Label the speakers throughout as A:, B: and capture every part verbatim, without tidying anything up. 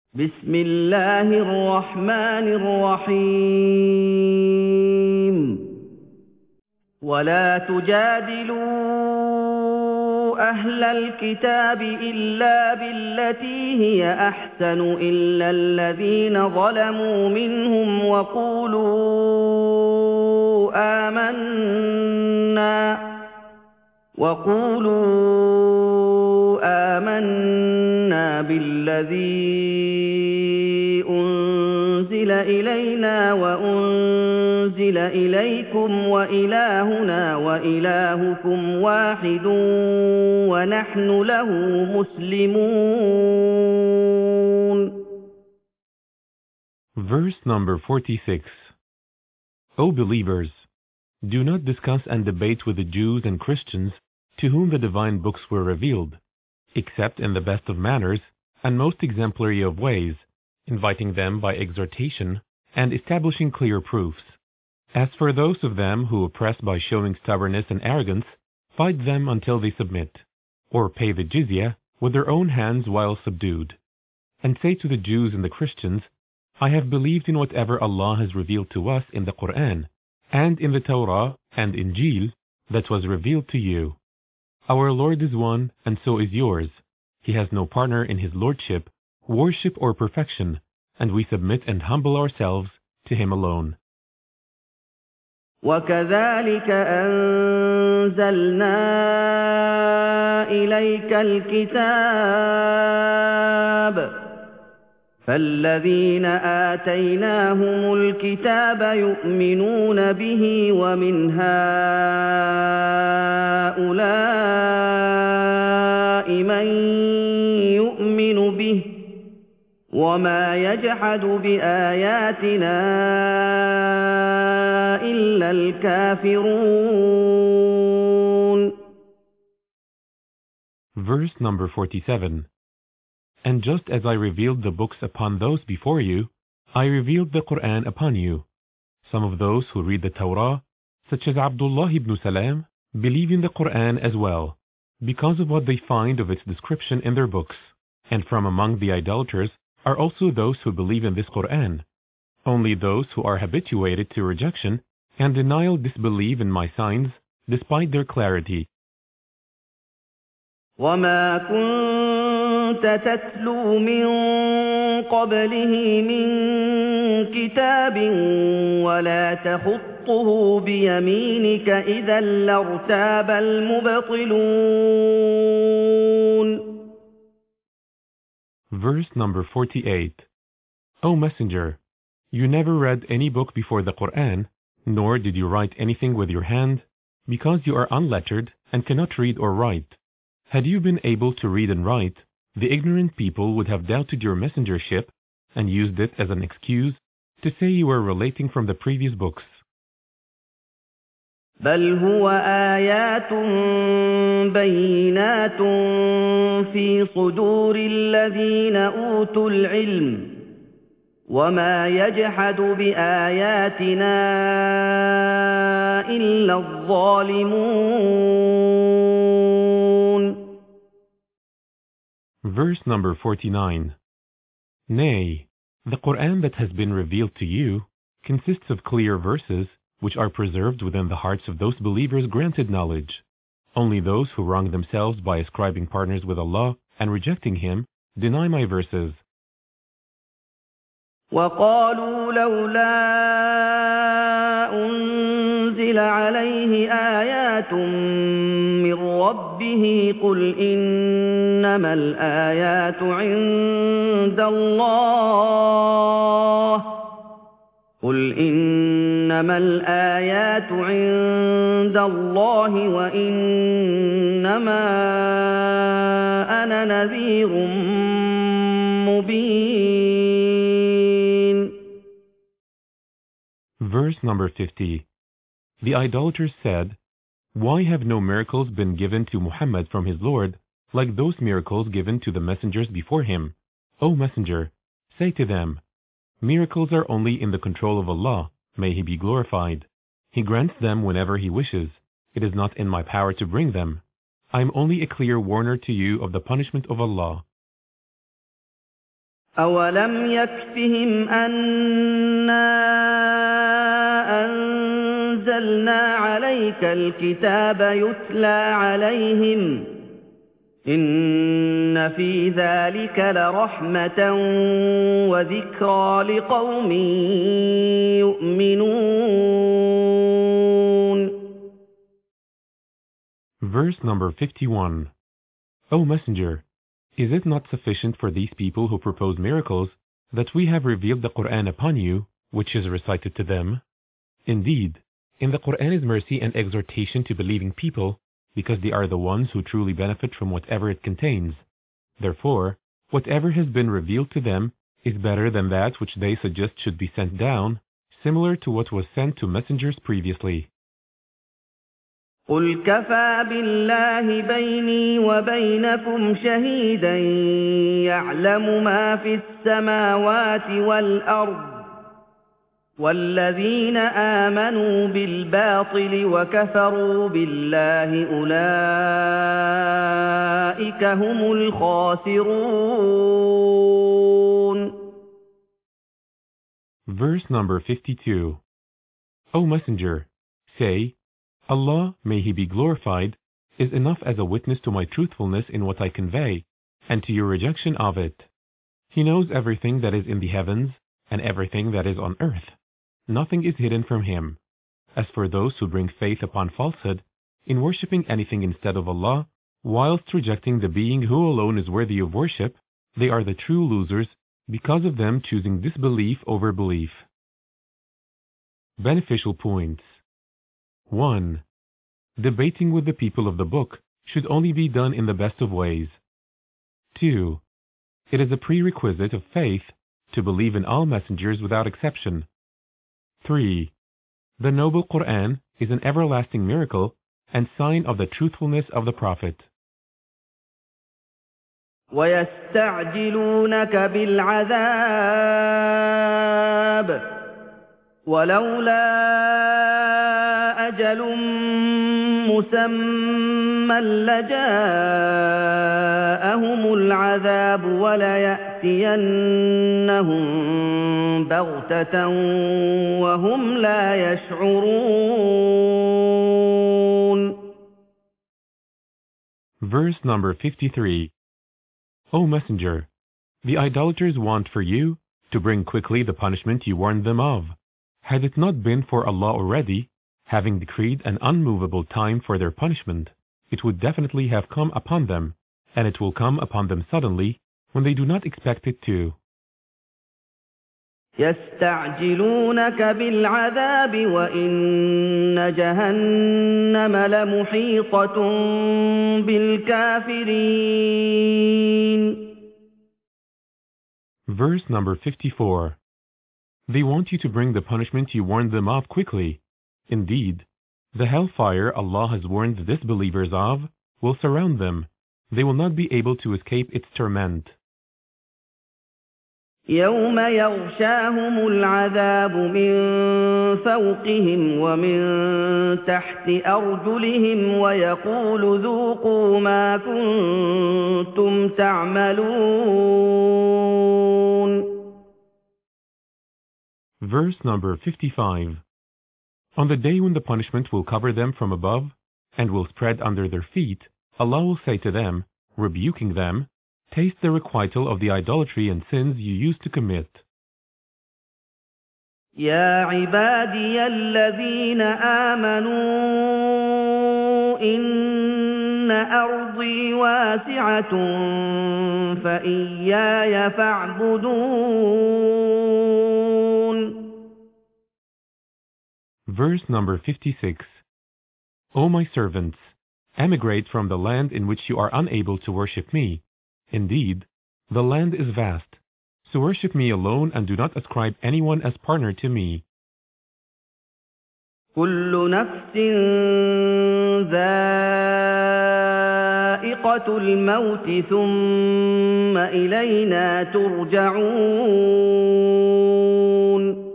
A: بسم الله الرحمن الرحيم ولا تجادلوا أهل الكتاب إلا بالتي هي أحسن إلا الذين ظلموا منهم وقولوا آمنا وقولوا آمنا بالذي أنزل إلينا وأنزل إليكم وإلهنا وإلهكم واحد ونحن له مسلمون.
B: Verse number forty-six. O believers, do not discuss and debate with the Jews and Christians to whom the divine books were revealed, except in the best of manners and most exemplary of ways, inviting them by exhortation and establishing clear proofs. As for those of them who oppress by showing stubbornness and arrogance, fight them until they submit, or pay the jizya with their own hands while subdued. And say to the Jews and the Christians, I have believed in whatever Allah has revealed to us in the Quran, and in the Torah and Injil that was revealed to you. Our Lord is one, and so is yours. He has no partner in His lordship, worship or perfection, and we submit and humble ourselves to Him alone.
A: وكذلك أنزلنا إليك الكتاب فالذين آتيناهم الكتاب يؤمنون به ومن هؤلاء من يؤمن به وما يجحد بآياتنا إلا الكافرون.
B: Verse number forty-seven. And just as I revealed the books upon those before you, I revealed the Quran upon you. Some of those who read the Torah, such as Abdullah ibn Salam, believe in the Quran as well, because of what they find of its description in their books. And from among the idolaters are also those who believe in this Quran. Only those who are habituated to rejection and denial disbelieve in my signs, despite their clarity.
A: وما كنت تتلو من قبله من كتاب ولا تخطه بيمينك إذا لارتاب المبطلون.
B: Verse number forty-eight. O Messenger, you never read any book before the Quran, nor did you write anything with your hand, because you are unlettered and cannot read or write. Had you been able to read and write, the ignorant people would have doubted your messengership and used it as an excuse to say you were relating from the previous books.
A: بل هو آيات بينات في صدور الذين أوتوا العلم وما يجحد بآياتنا إلا الظالمون.
B: Verse number forty-nine. Nay, the Quran that has been revealed to you consists of clear verses which are preserved within the hearts of those believers granted knowledge. Only those who wrong themselves by ascribing partners with Allah and rejecting Him deny my verses.
A: وقالوا لولا أنزل عليه آيات من ربه قل إنما الآيات عند الله قل إنما الآيات عند الله وإنما أنا نذير مبين.
B: Verse number fifty. The idolaters said, why have no miracles been given to Muhammad from his Lord, like those miracles given to the messengers before him? O Messenger, say to them, miracles are only in the control of Allah, may He be glorified. He grants them whenever He wishes. It is not in my power to bring them. I am only a clear warner to you of the punishment of Allah.
A: أَوَلَمْ يَكْفِهِمْ أَنَّا أَنزَلْنَا عَلَيْكَ الْكِتَابَ يُتْلَىٰ عَلَيْهِمْ إِنَّ فِي ذَٰلِكَ لَرَحْمَةً وَذِكْرَىٰ لِقَوْمٍ يُؤْمِنُونَ.
B: Verse number fifty-one. O Messenger, is it not sufficient for these people who propose miracles that we have revealed the Qur'an upon you, which is recited to them? Indeed, in the Qur'an is mercy and exhortation to believing people, because they are the ones who truly benefit from whatever it contains. Therefore, whatever has been revealed to them is better than that which they suggest should be sent down, similar to what was sent to messengers previously.
A: قُلْ كَفَىٰ بِاللَّهِ بَيْنِي وَبَيْنَكُمْ شَهِيدًا يَعْلَمُ مَا فِي السَّمَاوَاتِ وَالْأَرْضِ وَالَّذِينَ آمَنُوا بِالْبَاطِلِ وَكَفَرُوا بِاللَّهِ أُولَٰئِكَ هُمُ الْخَاسِرُونَ.
B: Verse number fifty-two. O Messenger, say, Allah, may He be glorified, is enough as a witness to my truthfulness in what I convey, and to your rejection of it. He knows everything that is in the heavens, and everything that is on earth. Nothing is hidden from Him. As for those who bring faith upon falsehood, in worshipping anything instead of Allah, whilst rejecting the being who alone is worthy of worship, they are the true losers, because of them choosing disbelief over belief. Beneficial points. one. Debating with the people of the book should only be done in the best of ways. two. It is a prerequisite of faith to believe in all messengers without exception. three. The noble Qur'an is an everlasting miracle and sign of the truthfulness of the Prophet.
A: وَيَسْتَعْجِلُونَكَ بِالْعَذَابِ وَلَوْلَا أَجَلٌ مُّسَمًّى لَّجَاءَهُمُ الْعَذَابُ وَلَيَأْتِيَنَّهُم بَغْتَةً وَهُمْ لَا يَشْعُرُونَ.
B: Verse number fifty-three. O Messenger, the idolaters want for you to bring quickly the punishment you warned them of. Had it not been for Allah already, having decreed an unmovable time for their punishment, it would definitely have come upon them, and it will come upon them suddenly when they do not expect it to.
A: يَسْتَعْجِلُونَكَ بِالْعَذَابِ وَإِنَّ جَهَنَّمَ لَمُحِيطَةٌ بِالْكَافِرِينَ.
B: Verse number fifty-four. They want you to bring the punishment you warned them of quickly. Indeed, the hellfire Allah has warned the disbelievers of will surround them. They will not be able to escape its torment.
A: يَوْمَ يَغْشَاهُمُ الْعَذَابُ مِنْ فَوْقِهِمْ وَمِنْ تَحْتِ أَرْجُلِهِمْ وَيَقُولُ ذُوقُوا مَا كُنْتُمْ تَعْمَلُونَ.
B: Verse number fifty-five. On the day when the punishment will cover them from above and will spread under their feet, Allah will say to them, rebuking them, taste the requital of the idolatry and sins you used to commit.
A: يَا عِبَادِيَ الَّذِينَ آمَنُوا إِنَّ أَرْضِي وَاسِعَةٌ فَإِيَّايَ فَاعْبُدُونِ.
B: Verse number fifty-six. O my servants, emigrate from the land in which you are unable to worship me. Indeed, the land is vast, so worship me alone and do not ascribe anyone as partner to me.
A: كُلُّ نَفْسٍ ذَائِقَةُ الْمَوْتِ ثُمَّ إِلَيْنَا تُرْجَعُونَ.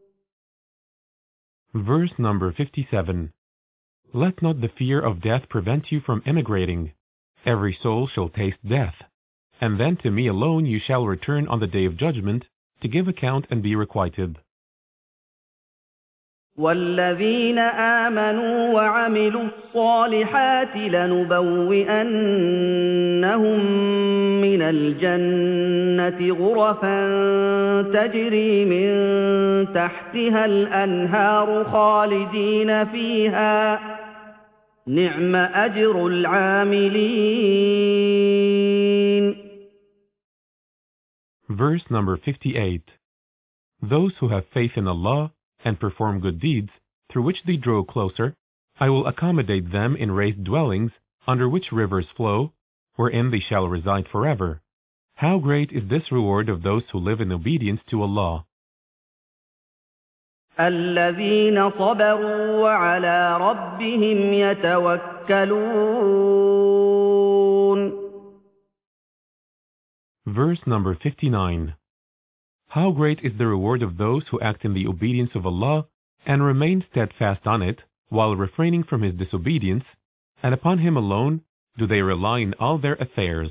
B: Verse number fifty-seven. Let not the fear of death prevent you from emigrating. Every soul shall taste death, and then to me alone you shall return on the day of judgment to give account and be requited.
A: والذين آمنوا وعملوا الصالحات لنبوئنهم من الجنة غرفا تجري من تحتها الأنهار خالدين فيها نعم أجر العاملين.
B: Verse number fifty-eight. Those who have faith in Allah and perform good deeds, through which they draw closer, I will accommodate them in raised dwellings, under which rivers flow, wherein they shall reside forever. How great is this reward of those who live in obedience to Allah!
A: الذين صبروا وعلى ربهم يتوكلون.
B: Verse number fifty-nine. How great is the reward of those who act in the obedience of Allah and remain steadfast on it while refraining from His disobedience, and upon Him alone do they rely in all their affairs.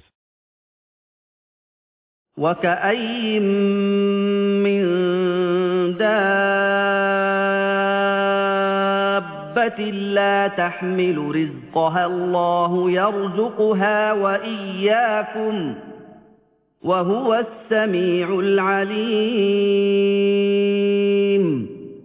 A: وكأي من دابة لا تحمل رزقها الله يرزقها وإياكم وهو السميع العليم.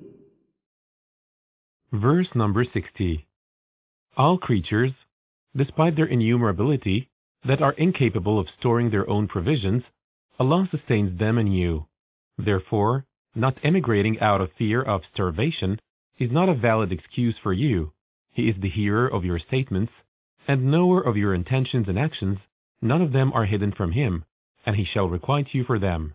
B: Verse number sixty. All creatures, despite their innumerability, that are incapable of storing their own provisions, Allah sustains them and you. Therefore, not emigrating out of fear of starvation is not a valid excuse for you. He is the hearer of your statements and knower of your intentions and actions. None of them are hidden from Him, and He shall requite you for them.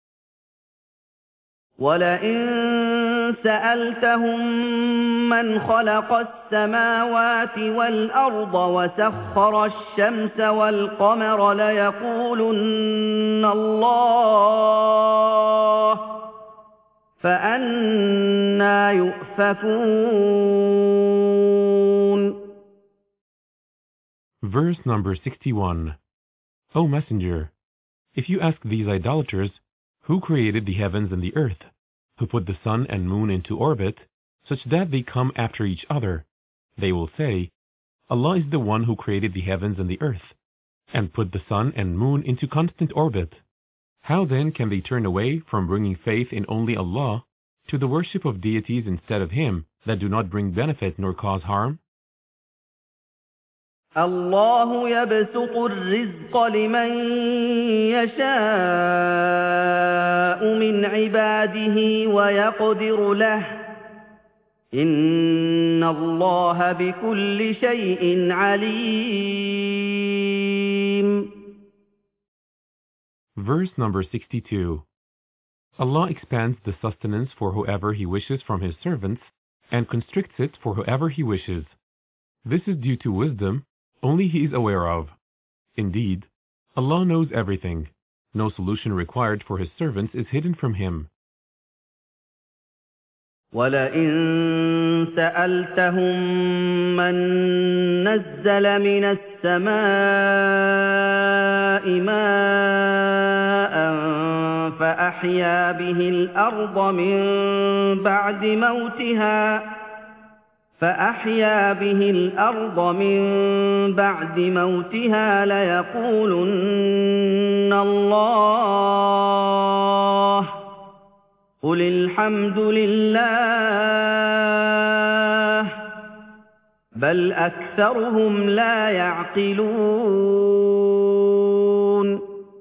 A: وَلَئِن سَأَلْتَهُم مَّنْ خَلَقَ السَّمَاوَاتِ وَالْأَرْضَ وَسَخَّرَ الشَّمْسَ وَالْقَمَرَ لَيَقُولُنَّ اللَّهُ فَأَنَّىٰ يُؤْفَكُونَ.
B: Verse number sixty-one. O Messenger, if you ask these idolaters, who created the heavens and the earth, who put the sun and moon into orbit, such that they come after each other, they will say, Allah is the one who created the heavens and the earth, and put the sun and moon into constant orbit. How then can they turn away from bringing faith in only Allah to the worship of deities instead of Him that do not bring benefit nor cause harm?
A: الله يبسط الرزق لمن يشاء من عباده ويقدر له إن الله بكل شيء عليم.
B: Verse number sixty-two. Allah expands the sustenance for whoever He wishes from His servants and constricts it for whoever He wishes. This is due to wisdom only He is aware of. Indeed, Allah knows everything. No solution required for His servants is hidden from Him.
A: وَلَئِن سَأَلْتَهُم مَّن نَّزَّلَ مِنَ السَّمَاءِ مَاءً فَأَحْيَا بِهِ الْأَرْضَ مِن بَعْدِ مَوْتِهَا فأحيا به الأرض من بعد موتها ليقولن الله قل الحمد لله بل أكثرهم لا يعقلون.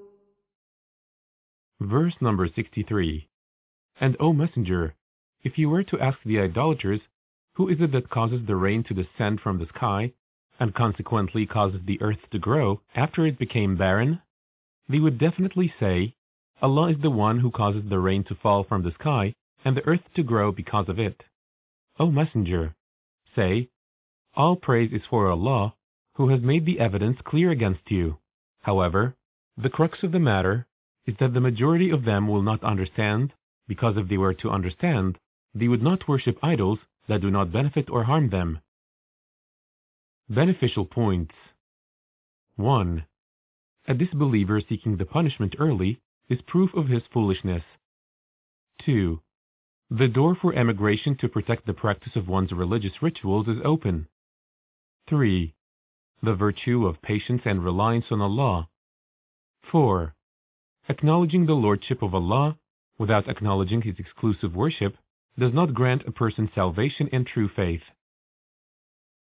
B: Verse number sixty-three. And O Messenger, if you were to ask the idolaters, who is it that causes the rain to descend from the sky, and consequently causes the earth to grow after it became barren? They would definitely say, Allah is the one who causes the rain to fall from the sky, and the earth to grow because of it. O Messenger, say, all praise is for Allah, who has made the evidence clear against you. However, the crux of the matter is that the majority of them will not understand, because if they were to understand, they would not worship idols that do not benefit or harm them. Beneficial points. one. A disbeliever seeking the punishment early is proof of his foolishness. two. The door for emigration to protect the practice of one's religious rituals is open. three. The virtue of patience and reliance on Allah. four. Acknowledging the lordship of Allah without acknowledging His exclusive worship does not grant a person salvation and true faith.